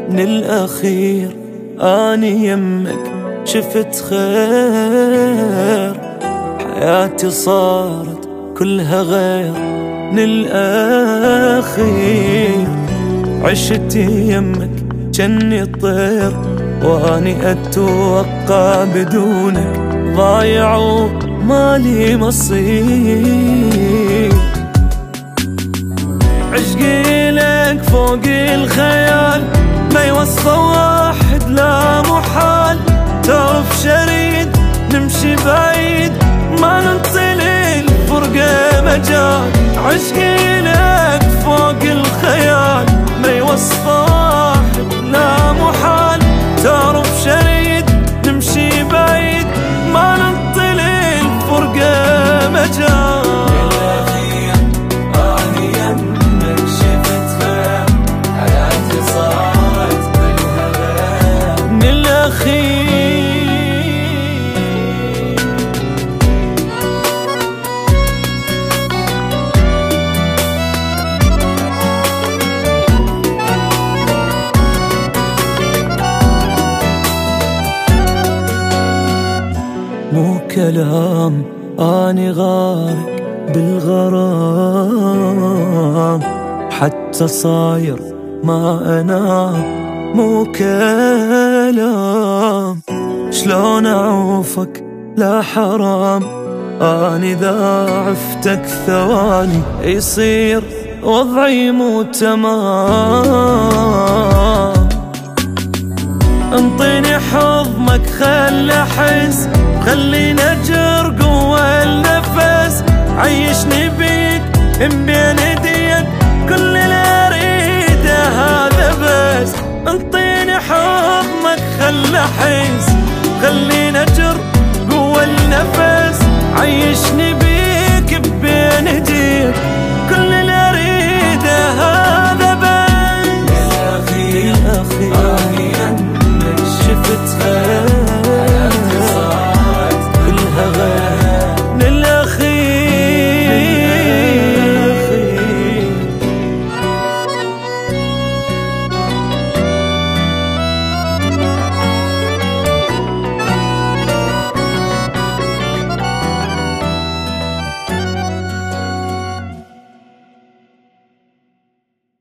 من الأخير أني يمك شفت خير، حياتي صارت كلها غير من الأخير. عشت يمك جني الطير واني اتوقع بدونك ضايع ومالي مصير. عشقي لك فوق الخيال ما يوصفه واحد لا محال، تعرف شريد نمشي بعيد ما ننطلي الفرقة مجال. عشقي لك فوق الخيال ما يوصفه واحد لا محال، تعرف شريد نمشي بعيد ما ننطلي الفرقة مجال. مو كلام أني غارق بالغرام، حتى صاير ما أنام مو كلام. شلون أعوفك لا حرام أني إذا عفتك ثواني يصير وضعي مو تمام. انطيني حضنك خل أحس، خلينا أجر قوة النفس، عيشني بيك من بين ايديك كل اللي اريده هذا بس. انطيني حضنك خل أحس،